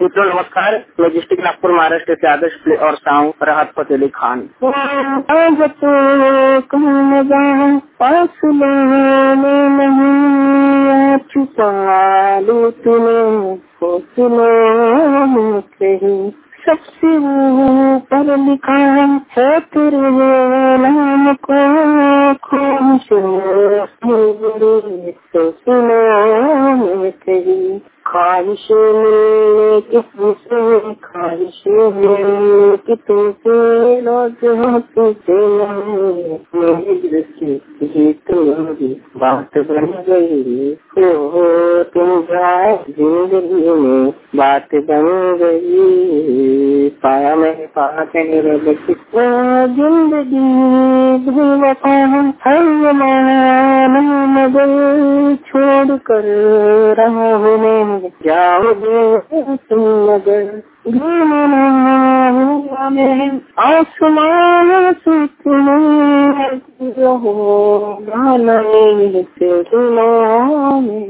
मित्रों नमस्कार, मैं डिस्ट्रिक्ट नागपुर महाराष्ट्र से आदर्श प्ले और साउंड राहत फतेह अली खान। सबसे ऊपर लिखा है तेरे नाम को, ख्वाहिशें मिलने की तुमसे, ख्वाहिशें मिलने की तुमसे, रोज तुझसे मेरी दृष्टि तुम्हारी बात बन गई हो, तुम जाए जिंदगी में बात बन गई, पाया मेरे पास मेरे जिंदगी हर मगर छोड़ कर रहा हूँ मैं, जाओगे तुम मगर आसमान से तुम्हें गाना